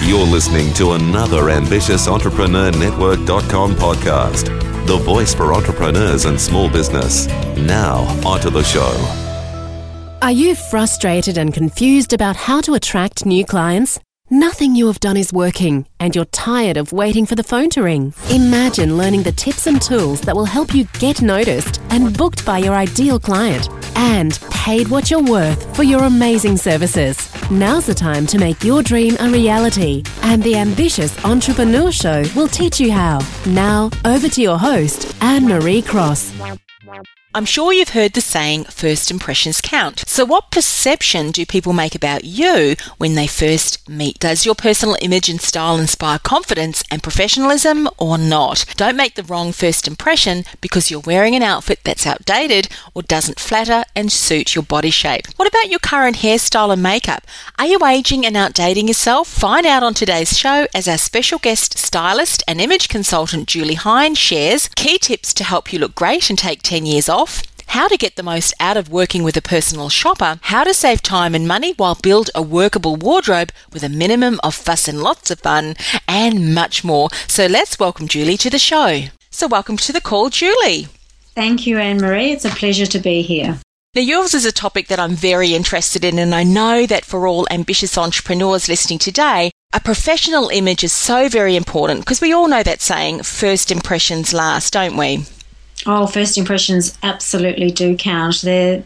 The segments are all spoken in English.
You're listening to another Ambitious Entrepreneur Network.com podcast, the voice for entrepreneurs and small business. Now, onto the show. Are you frustrated and confused about how to attract new clients? Nothing you have done is working, and you're tired of waiting for the phone to ring. Imagine learning the tips and tools that will help you get noticed and booked by your ideal client, and paid what you're worth for your amazing services. Now's the time to make your dream a reality, and the Ambitious Entrepreneur Show will teach you how. Now, over to your host, Anne-Marie Cross. I'm sure you've heard the saying, first impressions count. So what perception do people make about you when they first meet? Does your personal image and style inspire confidence and professionalism or not? Don't make the wrong first impression because you're wearing an outfit that's outdated or doesn't flatter and suit your body shape. What about your current hairstyle and makeup? Are you aging and outdating yourself? Find out on today's show as our special guest stylist and image consultant Julie Hine shares key tips to help you look great and take 10 years off, how to get the most out of working with a personal shopper, how to save time and money while build a workable wardrobe with a minimum of fuss and lots of fun, and much more. So let's welcome Julie to the show. So welcome to the call, Julie. Thank you, Anne-Marie. It's a pleasure to be here. Now, yours is a topic that I'm very interested in, and I know that for all ambitious entrepreneurs listening today, a professional image is so very important because we all know that saying, first impressions last, don't we? Oh, first impressions absolutely do count.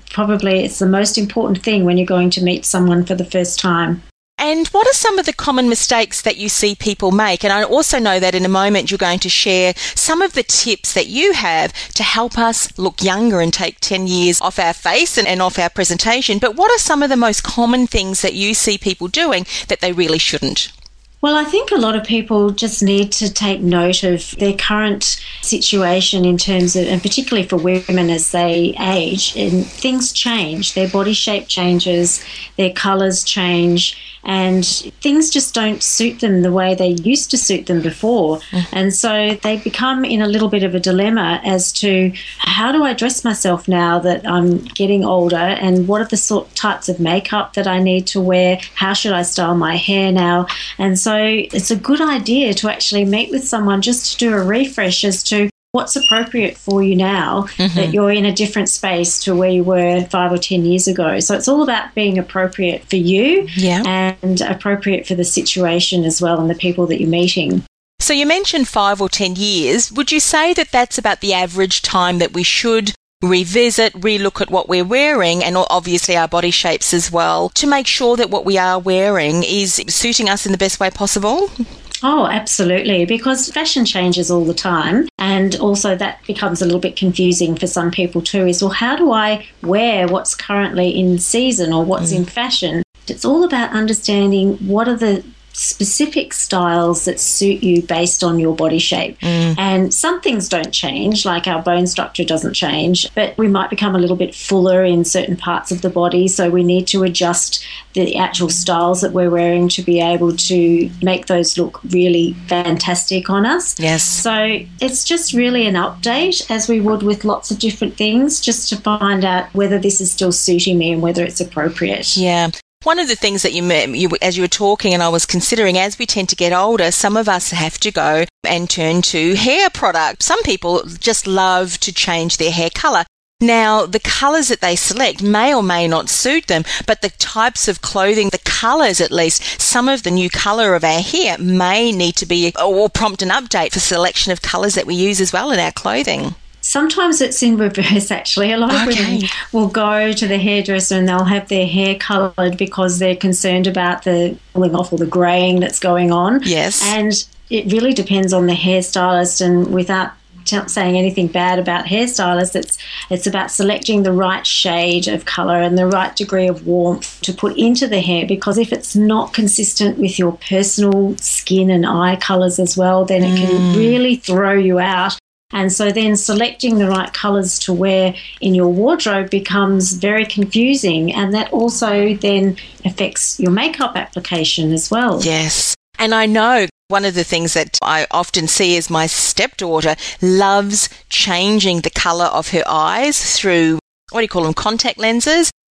It's the most important thing when you're going to meet someone for the first time. And what are some of the common mistakes that you see people make? And I also know that in a moment you're going to share some of the tips that you have to help us look younger and take 10 years off our face and off our presentation. But what are some of the most common things that you see people doing that they really shouldn't? Well, I think a lot of people just need to take note of their current situation in terms of, and particularly for women as they age, and things change. Their body shape changes, their colours change, and things just don't suit them the way they used to suit them before. And so they become in a little bit of a dilemma as to how do I dress myself now that I'm getting older, and what are the types of makeup that I need to wear? How should I style my hair now? And so it's a good idea to actually meet with someone just to do a refresh as to what's appropriate for you now that you're in a different space to where you were 5 or 10 years ago. So it's all about being appropriate for you and appropriate for the situation as well and the people that you're meeting. So you mentioned 5 or 10 years. Would you say that that's about the average time that we should revisit, relook at what we're wearing and obviously our body shapes as well to make sure that what we are wearing is suiting us in the best way possible? Oh, absolutely, because fashion changes all the time, and also that becomes a little bit confusing for some people too, is, well, how do I wear what's currently in season or what's in fashion? It's all about understanding what are the specific styles that suit you based on your body shape. And some things don't change, like our bone structure doesn't change, but we might become a little bit fuller in certain parts of the body, so we need to adjust the actual styles that we're wearing to be able to make those look really fantastic on us. Yes. So it's just really an update, as we would with lots of different things, just to find out whether this is still suiting me and whether it's appropriate. Yeah. One of the things that you as you were talking and I was considering, as we tend to get older, some of us have to go and turn to hair products. Some people just love to change their hair colour. Now, the colours that they select may or may not suit them, but the types of clothing, the colours at least, some of the new colour of our hair may need to be or prompt an update for selection of colours that we use as well in our clothing. Sometimes it's in reverse, actually. A lot of women will go to the hairdresser and they'll have their hair coloured because they're concerned about the pulling off or the greying that's going on. Yes. And it really depends on the hairstylist, and without saying anything bad about hairstylists, it's about selecting the right shade of colour and the right degree of warmth to put into the hair, because if it's not consistent with your personal skin and eye colours as well, then it can really throw you out. And so then selecting the right colours to wear in your wardrobe becomes very confusing, and that also then affects your makeup application as well. Yes. And I know one of the things that I often see is my stepdaughter loves changing the colour of her eyes through, what do you call them, contact lenses.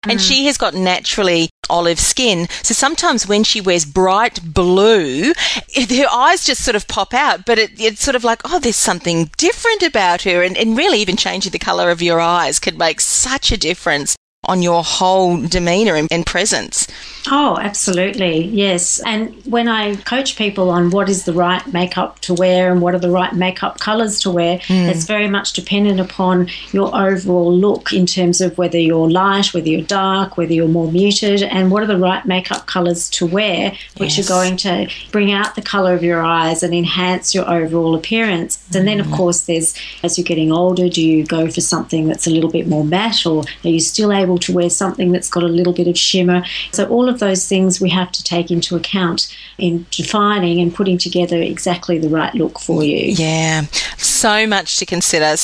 And she has got naturally olive skin. So sometimes when she wears bright blue, her eyes just sort of pop out, but it's sort of like, oh, there's something different about her. And really even changing the colour of your eyes could make such a difference on your whole demeanour and presence. Oh, absolutely. Yes. And when I coach people on what is the right makeup to wear and what are the right makeup colours to wear, it's very much dependent upon your overall look in terms of whether you're light, whether you're dark, whether you're more muted, and what are the right makeup colours to wear, which are going to bring out the colour of your eyes and enhance your overall appearance. And then, of course, there's, as you're getting older, do you go for something that's a little bit more matte, or are you still able to wear something that's got a little bit of shimmer? So all of those things we have to take into account in defining and putting together exactly the right look for you. Yeah, so much to consider,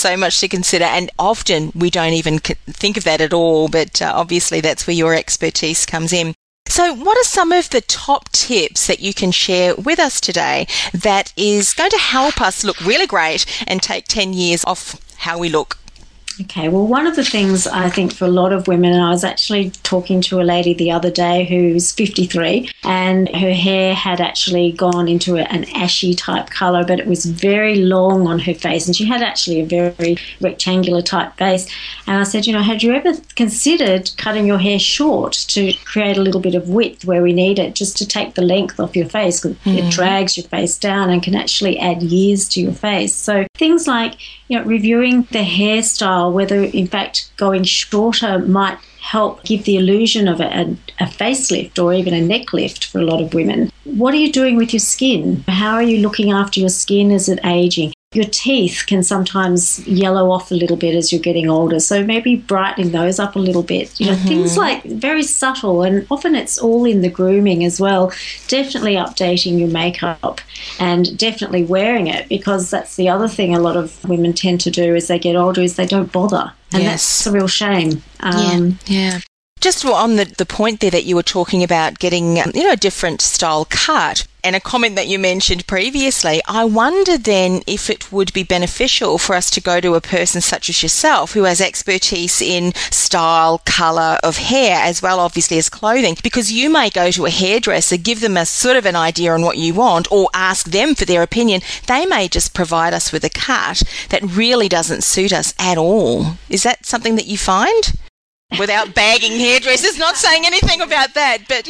and often we don't even think of that at all, but obviously that's where your expertise comes in. So what are some of the top tips that you can share with us today that is going to help us look really great and take 10 years off how we look? Okay, well, one of the things I think for a lot of women, and I was actually talking to a lady the other day who's 53, and her hair had actually gone into an ashy type colour, but it was very long on her face, and she had actually a very rectangular type face. And I said, had you ever considered cutting your hair short to create a little bit of width where we need it, just to take the length off your face, because it drags your face down and can actually add years to your face. So things like, reviewing the hairstyle, whether in fact going shorter might help give the illusion of a facelift or even a neck lift for a lot of women. What are you doing with your skin? How are you looking after your skin as it's aging? Your teeth can sometimes yellow off a little bit as you're getting older, so maybe brightening those up a little bit. Things like very subtle, and often it's all in the grooming as well. Definitely updating your makeup and definitely wearing it, because that's the other thing a lot of women tend to do as they get older is they don't bother, and that's a real shame. Yeah. Just on the point there that you were talking about getting, a different style cut, and a comment that you mentioned previously, I wonder then if it would be beneficial for us to go to a person such as yourself who has expertise in style, colour of hair, as well obviously as clothing, because you may go to a hairdresser, give them a sort of an idea on what you want, or ask them for their opinion. They may just provide us with a cut that really doesn't suit us at all. Is that something that you find? Without bagging hairdressers, not saying anything about that, but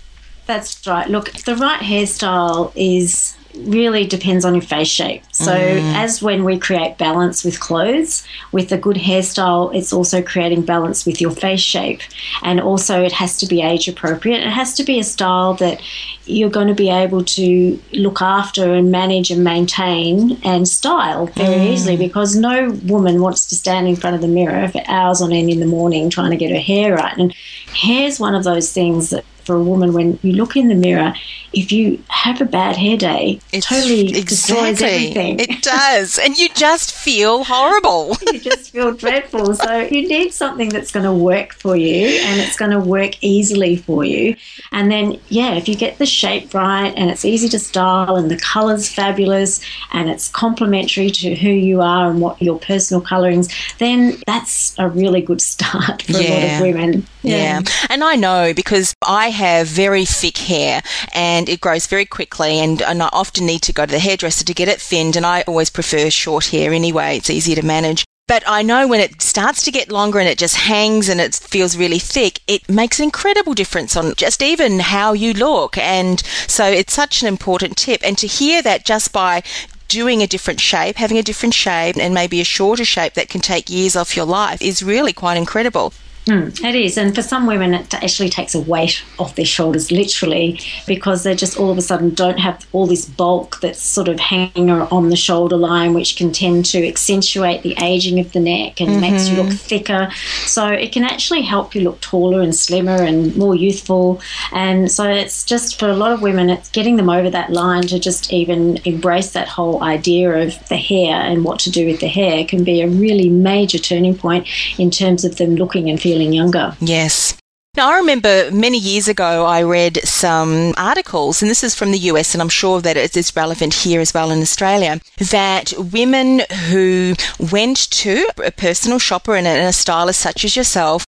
That's right. Look, the right hairstyle really depends on your face shape. So as when we create balance with clothes, with a good hairstyle, it's also creating balance with your face shape. And also it has to be age appropriate. It has to be a style that you're going to be able to look after and manage and maintain and style very easily, because no woman wants to stand in front of the mirror for hours on end in the morning trying to get her hair right. And hair's one of those things that for a woman, when you look in the mirror, if you have a bad hair day, it totally destroys everything. It does. And you just feel horrible. You just feel dreadful. So you need something that's going to work for you and it's going to work easily for you. And then, if you get the shape right and it's easy to style and the colour's fabulous and it's complementary to who you are and what your personal colourings, then that's a really good start for a lot of women. Yeah. And I know, because I have very thick hair and it grows very quickly, and I often need to go to the hairdresser to get it thinned, and I always prefer short hair anyway. It's easier to manage. But I know when it starts to get longer and it just hangs and it feels really thick, it makes an incredible difference on just even how you look. And so it's such an important tip. And to hear that just by doing a different shape, having a different shape and maybe a shorter shape that can take years off your life is really quite incredible. It is, and for some women it actually takes a weight off their shoulders, literally, because they just all of a sudden don't have all this bulk that's sort of hanging on the shoulder line, which can tend to accentuate the aging of the neck and makes you look thicker. So it can actually help you look taller and slimmer and more youthful. And so it's just, for a lot of women, it's getting them over that line to just even embrace that whole idea of the hair and what to do with the hair can be a really major turning point in terms of them looking and feeling younger. Yes. Now, I remember many years ago I read some articles, and this is from the US, and I'm sure that it is relevant here as well in Australia, that women who went to a personal shopper and a stylist such as yourself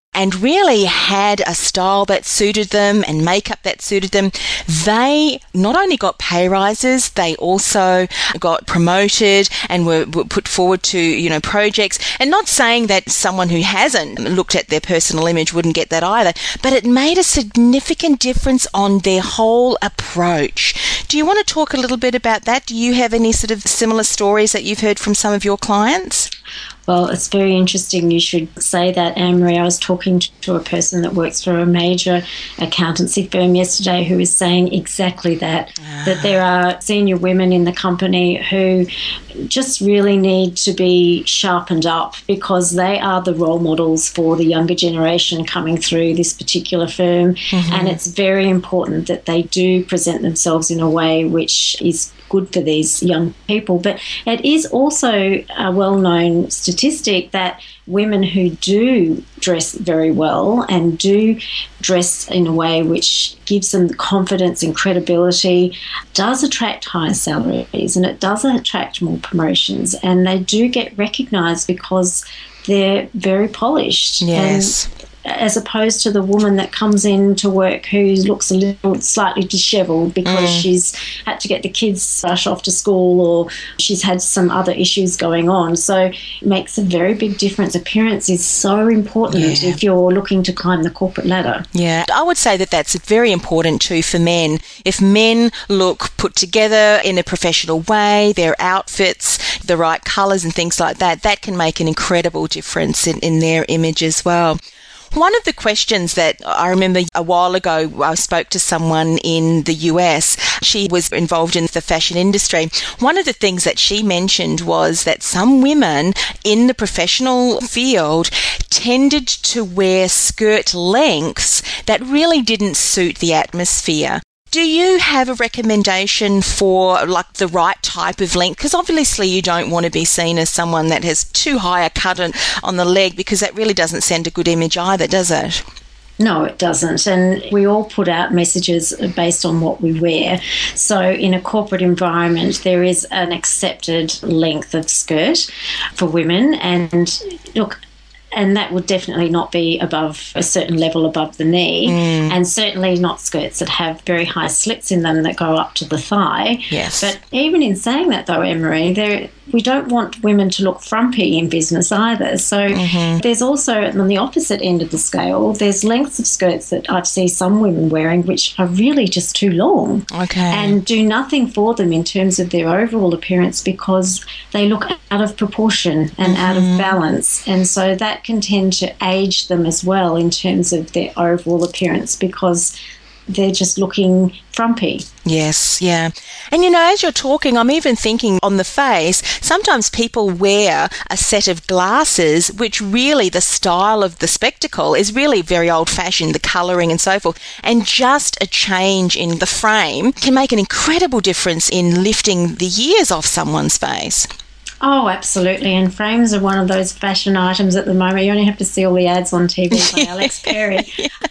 and really had a style that suited them and makeup that suited them, they not only got pay rises, they also got promoted and were put forward to, projects. And not saying that someone who hasn't looked at their personal image wouldn't get that either, but it made a significant difference on their whole approach. Do you want to talk a little bit about that? Do you have any sort of similar stories that you've heard from some of your clients? Well, it's very interesting you should say that, Anne-Marie. I was talking to a person that works for a major accountancy firm yesterday who was saying exactly that, that there are senior women in the company who just really need to be sharpened up because they are the role models for the younger generation coming through this particular firm. And it's very important that they do present themselves in a way which is good for these young people. But it is also a well-known statistic that women who do dress very well and do dress in a way which gives them confidence and credibility does attract higher salaries, and it does attract more promotions, and they do get recognised because they're very polished. Yes. And as opposed to the woman that comes in to work who looks a little slightly dishevelled because she's had to get the kids rushed off to school or she's had some other issues going on. So it makes a very big difference. Appearance is so important if you're looking to climb the corporate ladder. Yeah, I would say that that's very important too for men. If men look put together in a professional way, their outfits, the right colours and things like that, that can make an incredible difference in their image as well. One of the questions that I remember a while ago, I spoke to someone in the US. She was involved in the fashion industry. One of the things that she mentioned was that some women in the professional field tended to wear skirt lengths that really didn't suit the atmosphere. Do you have a recommendation for like the right type of length? Because obviously you don't want to be seen as someone that has too high a cut on the leg, because that really doesn't send a good image either, does it? No, it doesn't. And we all put out messages based on what we wear. So in a corporate environment, there is an accepted length of skirt for women. And look, and that would definitely not be above a certain level above the knee, and certainly not skirts that have very high slits in them that go up to the thigh. Yes. But even in saying that, though, Emery, we don't want women to look frumpy in business either. So there's also, on the opposite end of the scale, there's lengths of skirts that I've seen some women wearing which are really just too long and do nothing for them in terms of their overall appearance because they look out of proportion and out of balance. And so that can tend to age them as well in terms of their overall appearance because they're just looking frumpy. Yes, yeah. And as you're talking, I'm even thinking on the face, sometimes people wear a set of glasses which really the style of the spectacle is really very old-fashioned, the colouring and so forth, and just a change in the frame can make an incredible difference in lifting the years off someone's face. Oh, absolutely. And frames are one of those fashion items at the moment. You only have to see all the ads on TV by Alex Perry.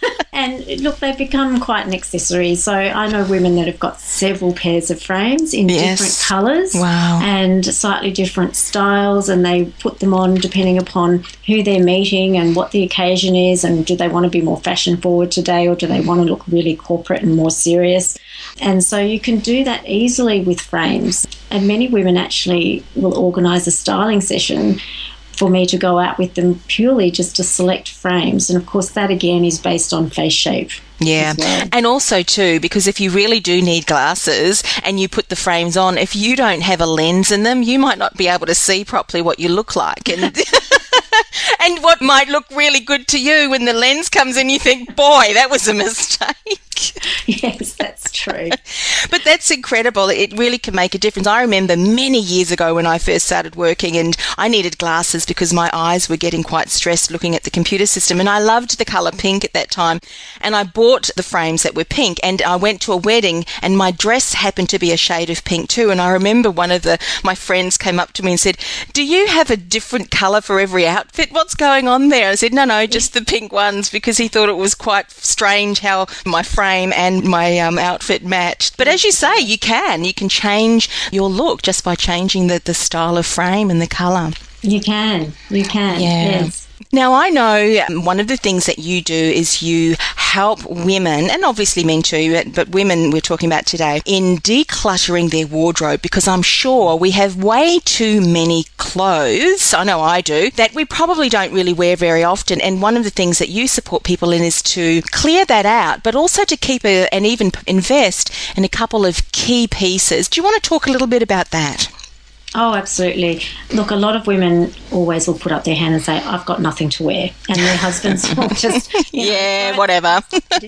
And look, they've become quite an accessory. So I know women that have got several pairs of frames in different colours and slightly different styles, and they put them on depending upon who they're meeting and what the occasion is, and do they want to be more fashion forward today or do they want to look really corporate and more serious. And so you can do that easily with frames. And many women actually will organise a styling session for me to go out with them purely just to select frames. And, of course, that, again, is based on face shape. Yeah, well. And also too, because if you really do need glasses and you put the frames on, if you don't have a lens in them, you might not be able to see properly what you look like. And and what might look really good to you when the lens comes in, you think, boy, that was a mistake. Yes, that's true. But that's incredible. It really can make a difference. I remember many years ago when I first started working and I needed glasses because my eyes were getting quite stressed looking at the computer system, and I loved the colour pink at that time, and I bought the frames that were pink, and I went to a wedding and my dress happened to be a shade of pink too, and I remember one of my friends came up to me and said, "Do you have a different colour for every outfit? What's going on there?" I said, no, just the pink ones, because he thought it was quite strange how my frame and my outfit matched. But as you say, you can change your look just by changing the style of frame and the colour. You can, yes. Now, I know one of the things that you do is you help women, and obviously men too, but women we're talking about today, in decluttering their wardrobe, because I'm sure we have way too many clothes, I know I do, that we probably don't really wear very often. And one of the things that you support people in is to clear that out, but also to keep and even invest in a couple of key pieces. Do you want to talk a little bit about that? Oh, absolutely. Look, a lot of women always will put up their hand and say, I've got nothing to wear. And their husbands will just... whatever.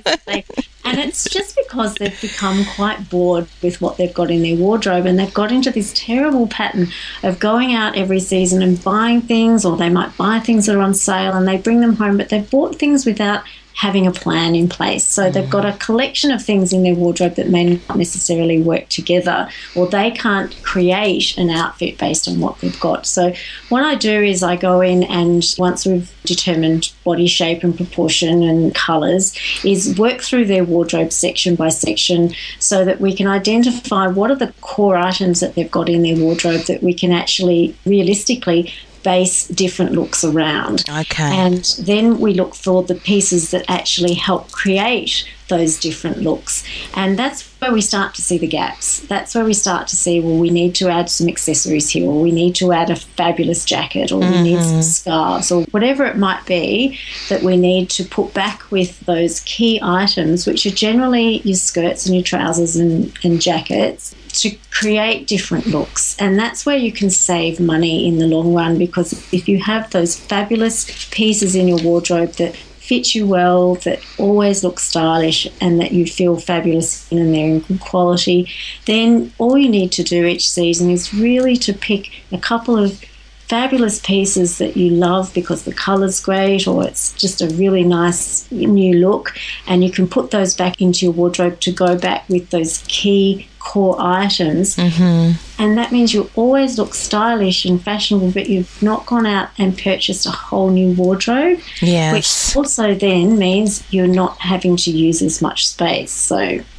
And it's just because they've become quite bored with what they've got in their wardrobe, and they've got into this terrible pattern of going out every season and buying things, or they might buy things that are on sale and they bring them home, but they've bought things without having a plan in place. So they've got a collection of things in their wardrobe that may not necessarily work together, or they can't create an outfit based on what they've got. So what I do is I go in, and once we've determined body shape and proportion and colours, is work through their wardrobe section by section so that we can identify what are the core items that they've got in their wardrobe that we can actually realistically base different looks around. Okay. And then we look for the pieces that actually help create those different looks. And that's where we start to see the gaps. That's where we start to see, well, we need to add some accessories here, or we need to add a fabulous jacket, or we need some scarves, or whatever it might be that we need to put back with those key items, which are generally your skirts and your trousers and jackets, to create different looks. And that's where you can save money in the long run, because if you have those fabulous pieces in your wardrobe that fit you well, that always look stylish, and that you feel fabulous in, and they're in good quality, then all you need to do each season is really to pick a couple of fabulous pieces that you love because the colour's great, or it's just a really nice new look, and you can put those back into your wardrobe to go back with those key core items. And that means you always look stylish and fashionable, but you've not gone out and purchased a whole new wardrobe, which also then means you're not having to use as much space. So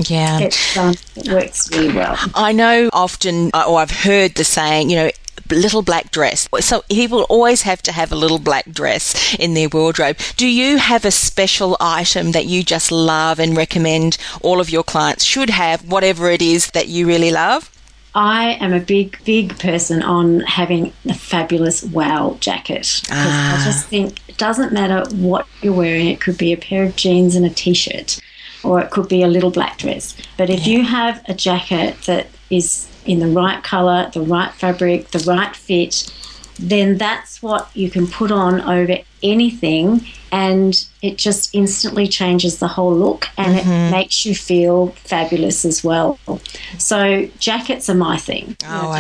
it works really well. I know often, or I've heard the saying, little black dress. So people always have to have a little black dress in their wardrobe. Do you have a special item that you just love and recommend all of your clients should have, whatever it is that you really love? I am a big person on having a fabulous wow jacket. I just think it doesn't matter what you're wearing. It could be a pair of jeans and a T-shirt, or it could be a little black dress. But if you have a jacket that is in the right colour, the right fabric, the right fit, then that's what you can put on over anything, and it just instantly changes the whole look, and it makes you feel fabulous as well. So jackets are my thing.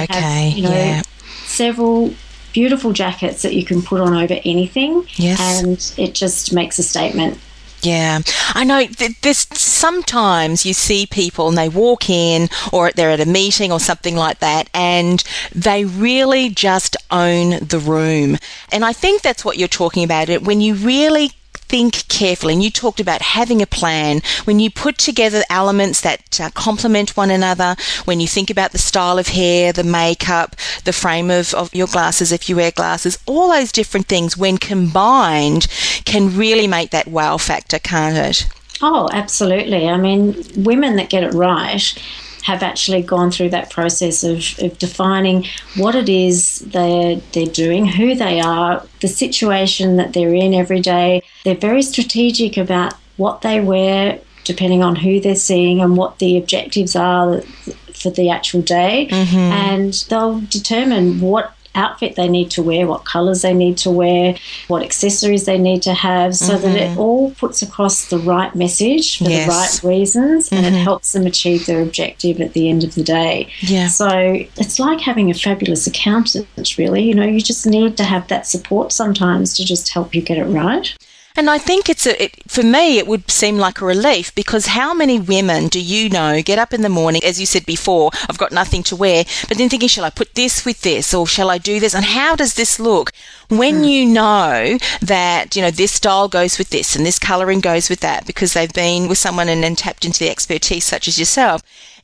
Several beautiful jackets that you can put on over anything, and it just makes a statement. Yeah, I know there's sometimes you see people and they walk in, or they're at a meeting or something like that, and they really just own the room. And I think that's what you're talking about, it when you really think carefully, and you talked about having a plan, when you put together elements that complement one another, when you think about the style of hair, the makeup, the frame of your glasses if you wear glasses, all those different things when combined can really make that wow factor, can't it? Oh, absolutely. I mean, women that get it right have actually gone through that process of defining what it is they're doing, who they are, the situation that they're in every day. They're very strategic about what they wear, depending on who they're seeing and what the objectives are for the actual day. And they'll determine what outfit they need to wear, what colours they need to wear, what accessories they need to have, so that it all puts across the right message for the right reasons, and it helps them achieve their objective at the end of the day. So it's like having a fabulous accountant, really. You just need to have that support sometimes to just help you get it right. And I think for me, it would seem like a relief, because how many women do you know get up in the morning, as you said before, I've got nothing to wear, but then thinking, shall I put this with this, or shall I do this, and how does this look? When you know that, this style goes with this and this colouring goes with that, because they've been with someone and tapped into the expertise such as yourself,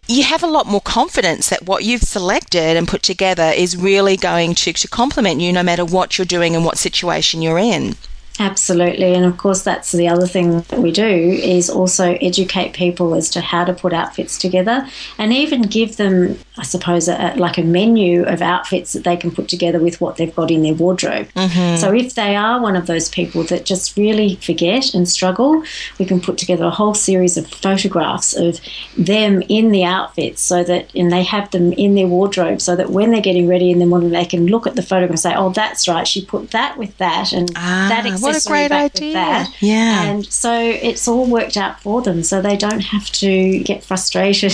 you have a lot more confidence that what you've selected and put together is really going to complement you no matter what you're doing and what situation you're in. Absolutely. And of course, that's the other thing that we do is also educate people as to how to put outfits together and even give them, I suppose, like a menu of outfits that they can put together with what they've got in their wardrobe. Mm-hmm. So if they are one of those people that just really forget and struggle, we can put together a whole series of photographs of them in the outfits so that, and they have them in their wardrobe so that when they're getting ready in the morning, they can look at the photograph and say, oh, that's right, she put that with that and that accessory. What a great idea. That. Yeah. And so it's all worked out for them so they don't have to get frustrated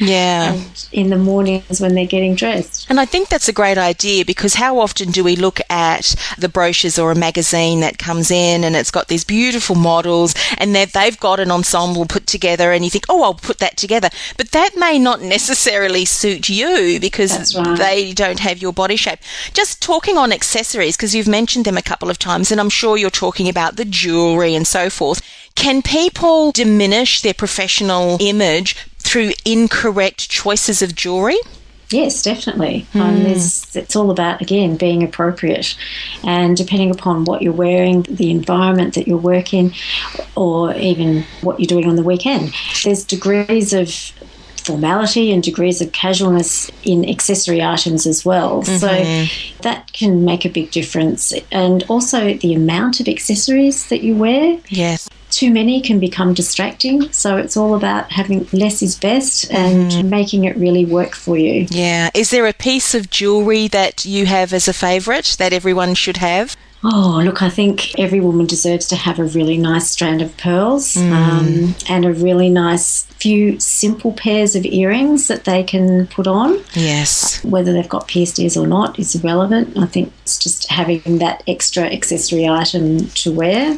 and in the mornings when they're getting dressed. And I think that's a great idea because how often do we look at the brochures or a magazine that comes in and it's got these beautiful models and they've got an ensemble put together and you think, oh, I'll put that together. But that may not necessarily suit you because they don't have your body shape. Just talking on accessories, because you've mentioned them a couple of times and I'm sure you're talking about the jewellery and so forth. Can people diminish their professional image through incorrect choices of jewellery? Yes, definitely. It's all about, again, being appropriate and depending upon what you're wearing, the environment that you're working or even what you're doing on the weekend. There's degrees of formality and degrees of casualness in accessory items as well. Mm-hmm. So that can make a big difference. And also the amount of accessories that you wear. Yes. Too many can become distracting. So it's all about having less is best and making it really work for you. Yeah. Is there a piece of jewellery that you have as a favourite that everyone should have? Oh, look, I think every woman deserves to have a really nice strand of pearls and a really nice few simple pairs of earrings that they can put on. Yes. Whether they've got pierced ears or not is irrelevant. I think it's just having that extra accessory item to wear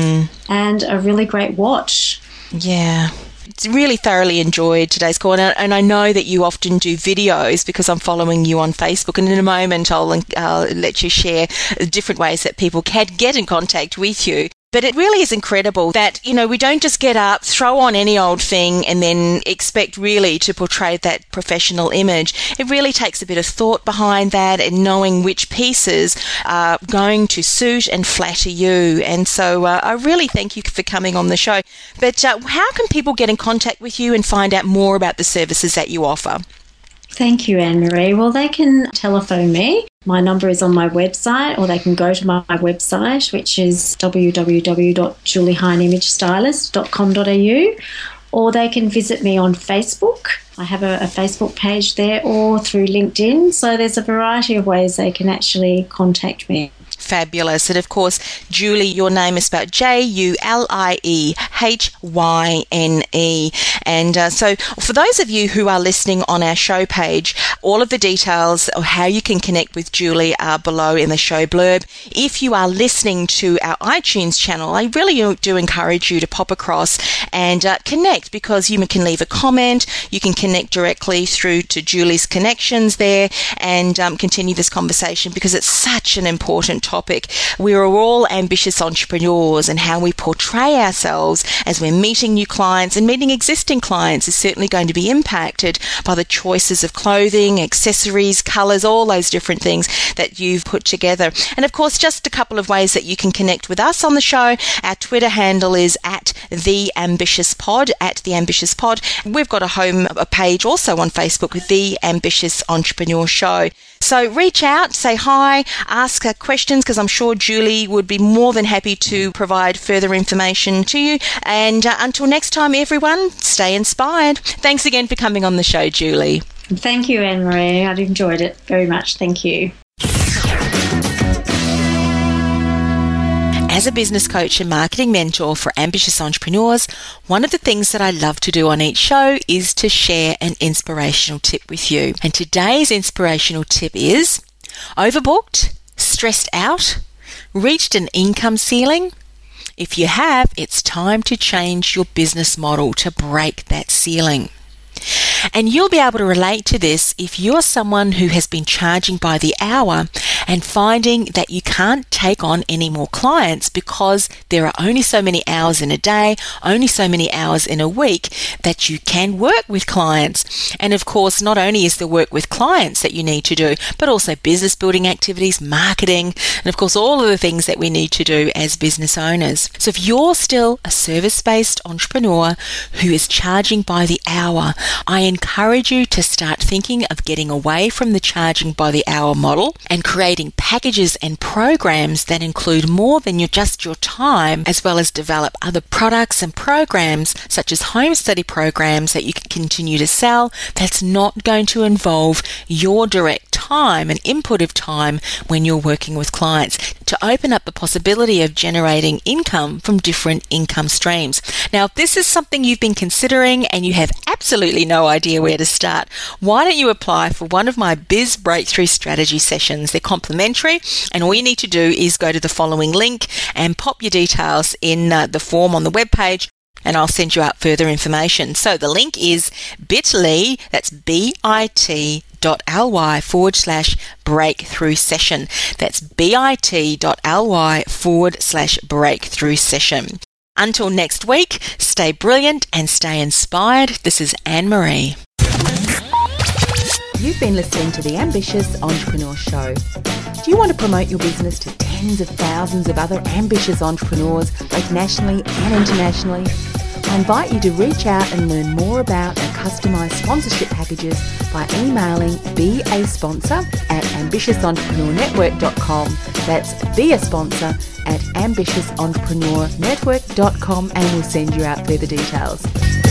and a really great watch. Yeah. It's really thoroughly enjoyed today's call, and I know that you often do videos because I'm following you on Facebook, and in a moment I'll let you share different ways that people can get in contact with you. But it really is incredible that, you know, we don't just get up, throw on any old thing and then expect really to portray that professional image. It really takes a bit of thought behind that and knowing which pieces are going to suit and flatter you. And so I really thank you for coming on the show. But how can people get in contact with you and find out more about the services that you offer? Thhank you, Anne-Marie. Well, they can telephone me. My number is on my website, or they can go to my website, which is www.julieheineimageStylist.com.au, or they can visit me on Facebook. I have a Facebook page there, or through LinkedIn. So there's a variety of ways they can actually contact me. Fabulous. And of course, Julie, your name is spelled Juliehyne. And so for those of you who are listening on our show page, all of the details of how you can connect with Julie are below in the show blurb. If you are listening to our iTunes channel, I really do encourage you to pop across and connect, because you can leave a comment, you can connect directly through to Julie's connections there and continue this conversation, because it's such an important topic. We are all ambitious entrepreneurs, and how we portray ourselves as we're meeting new clients and meeting existing clients is certainly going to be impacted by the choices of clothing, accessories, colours, all those different things that you've put together. And of course, just a couple of ways that you can connect with us on the show. Our Twitter handle is @TheAmbitiousPod. We've got a page also on Facebook with The Ambitious Entrepreneur Show. So reach out, say hi, ask questions, because I'm sure Julie would be more than happy to provide further information to you. And until next time, everyone, stay inspired. Thanks again for coming on the show, Julie. Thank you, Anne-Marie. I've enjoyed it very much. Thank you. As a business coach and marketing mentor for ambitious entrepreneurs, one of the things that I love to do on each show is to share an inspirational tip with you. And today's inspirational tip is: overbooked, stressed out, reached an income ceiling? If you have, it's time to change your business model to break that ceiling. And you'll be able to relate to this if you're someone who has been charging by the hour and finding that you can't take on any more clients because there are only so many hours in a day, only so many hours in a week that you can work with clients. And of course, not only is the work with clients that you need to do, but also business building activities, marketing, and of course, all of the things that we need to do as business owners. So if you're still a service-based entrepreneur who is charging by the hour, I encourage you to start thinking of getting away from the charging by the hour model and creating packages and programs that include more than just your time, as well as develop other products and programs such as home study programs that you can continue to sell that's not going to involve your direct time and input of time when you're working with clients, to open up the possibility of generating income from different income streams. Now, if this is something you've been considering and you have absolutely no idea where to start, why don't you apply for one of my Biz Breakthrough Strategy sessions? They're complimentary, and all you need to do is go to the following link and pop your details in the form on the webpage, and I'll send you out further information. So the link is bit.ly, that's bit.ly/breakthrough session. That's bit.ly/breakthrough session. Until next week, stay brilliant and stay inspired. This is Anne-Marie. You've been listening to The Ambitious Entrepreneur Show. Do you want to promote your business to tens of thousands of other ambitious entrepreneurs, both nationally and internationally? I invite you to reach out and learn more about our customised sponsorship packages by emailing beasponsor@ambitiousentrepreneurnetwork.com. That's beasponsor@ambitiousentrepreneurnetwork.com, and we'll send you out further details.